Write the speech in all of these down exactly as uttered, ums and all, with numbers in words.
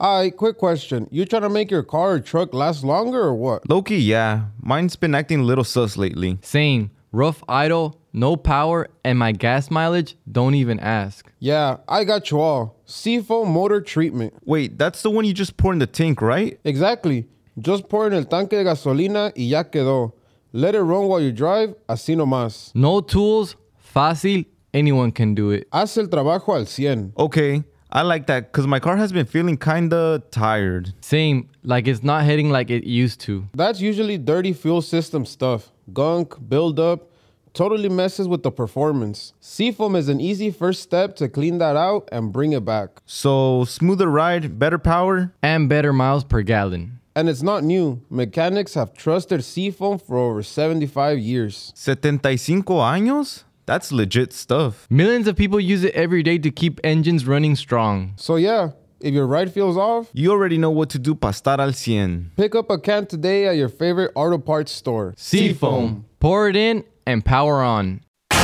Alright, quick question. You trying to make your car or truck last longer or what? Low-key, yeah. Mine's been acting a little sus lately. Same. Rough idle, no power, and my gas mileage, don't even ask. Yeah, I got you all. Seafoam motor treatment. Wait, that's the one you just pour in the tank, right? Exactly. Just pour in el tanque de gasolina y ya quedó. Let it run while you drive, así nomás. No tools, fácil, anyone can do it. Haz el trabajo al cien. Okay, I like that because my car has been feeling kinda tired. Same, like it's not hitting like it used to. That's usually dirty fuel system stuff. Gunk, buildup, totally messes with the performance. Seafoam is an easy first step to clean that out and bring it back. So, smoother ride, better power? And better miles per gallon. And it's not new. Mechanics have trusted Seafoam for over seventy-five years. setenta y cinco años? That's legit stuff. Millions of people use it every day to keep engines running strong. So yeah, if your ride feels off, you already know what to do para estar al cien. Pick up a can today at your favorite auto parts store. Seafoam. Pour it in and power on.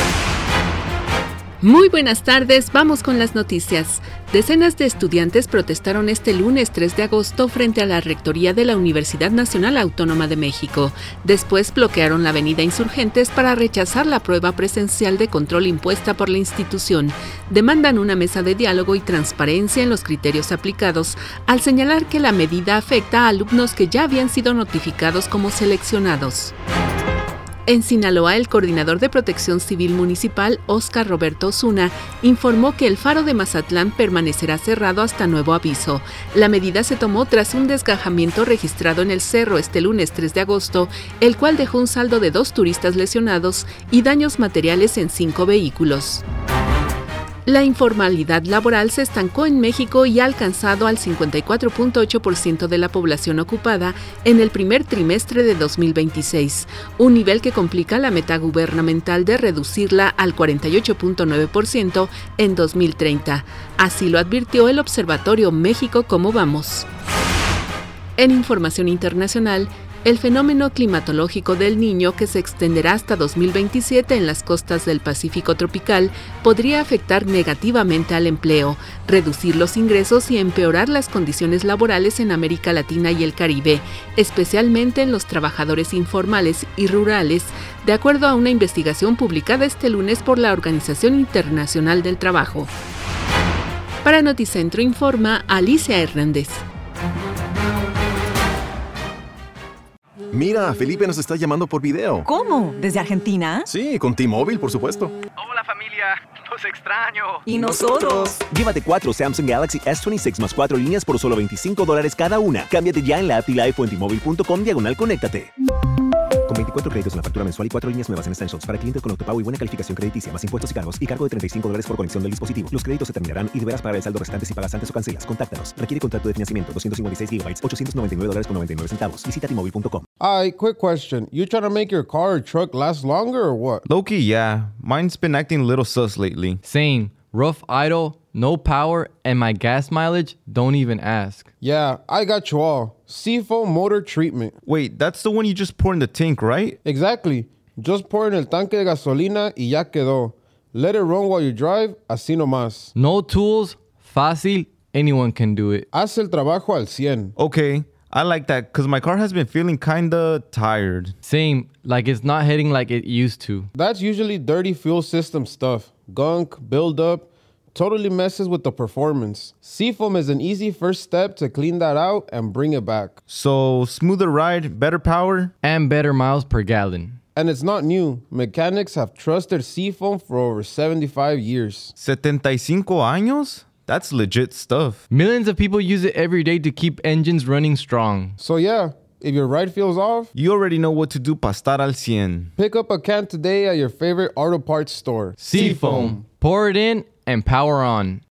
Muy buenas tardes, vamos con las noticias. Decenas de estudiantes protestaron este lunes tres de agosto frente a la Rectoría de la Universidad Nacional Autónoma de México. Después bloquearon la avenida Insurgentes para rechazar la prueba presencial de control impuesta por la institución. Demandan una mesa de diálogo y transparencia en los criterios aplicados, al señalar que la medida afecta a alumnos que ya habían sido notificados como seleccionados. En Sinaloa, el coordinador de Protección Civil Municipal, Óscar Roberto Osuna, informó que el faro de Mazatlán permanecerá cerrado hasta nuevo aviso. La medida se tomó tras un desgajamiento registrado en el cerro este lunes tres de agosto, el cual dejó un saldo de dos turistas lesionados y daños materiales en cinco vehículos. La informalidad laboral se estancó en México y ha alcanzado al cincuenta y cuatro punto ocho por ciento de la población ocupada en el primer trimestre de dos mil veintiséis, un nivel que complica la meta gubernamental de reducirla al cuarenta y ocho punto nueve por ciento en dos mil treinta. Así lo advirtió el Observatorio México Cómo Vamos. En información internacional, el fenómeno climatológico del Niño, que se extenderá hasta dos mil veintisiete en las costas del Pacífico tropical, podría afectar negativamente al empleo, reducir los ingresos y empeorar las condiciones laborales en América Latina y el Caribe, especialmente en los trabajadores informales y rurales, de acuerdo a una investigación publicada este lunes por la Organización Internacional del Trabajo. Para Noticentro informa Alicia Hernández. Mira, Felipe nos está llamando por video. ¿Cómo? ¿Desde Argentina? Sí, con T-Mobile, por supuesto. Hola familia, los extraño. ¿Y nosotros? Llévate cuatro Samsung Galaxy S veintiséis más cuatro líneas por solo veinticinco dólares cada una. Cámbiate ya en la app T-Life o en T-Mobile punto com diagonal conéctate. Con veinticuatro créditos en la factura mensual y cuatro líneas nuevas en Essentials para clientes con autopago y buena calificación crediticia, más impuestos y cargos y cargo de treinta y cinco dólares por conexión del dispositivo. Los créditos se terminarán y deberás pagar el saldo restante si pagas antes o cancelas. Contáctanos. Requiere contrato de financiamiento doscientos cincuenta y seis gigabytes, ochocientos noventa y nueve dólares con noventa y nueve centavos. Visita T Mobile punto com. Alright, quick question. You trying to make your car or truck last longer or what? Low-key, yeah. Mine's been acting a little sus lately. Same. Rough idle, no power, and my gas mileage, don't even ask. Yeah, I got you all. Seafoam motor treatment. Wait, that's the one you just pour in the tank, right? Exactly. Just pour in el tanque de gasolina y ya quedó. Let it run while you drive, así nomás. No tools, fácil, anyone can do it. Haz el trabajo al cien. Okay, I like that because my car has been feeling kinda tired. Same, like it's not hitting like it used to. That's usually dirty fuel system stuff. Gunk, buildup, totally messes with the performance. Seafoam is an easy first step to clean that out and bring it back. So, smoother ride, better power? And better miles per gallon. And it's not new. Mechanics have trusted Seafoam for over seventy-five years. setenta y cinco años? That's legit stuff. Millions of people use it every day to keep engines running strong. So yeah, if your ride feels off, you already know what to do para estar al cien. Pick up a can today at your favorite auto parts store. Seafoam. Pour it in and power on.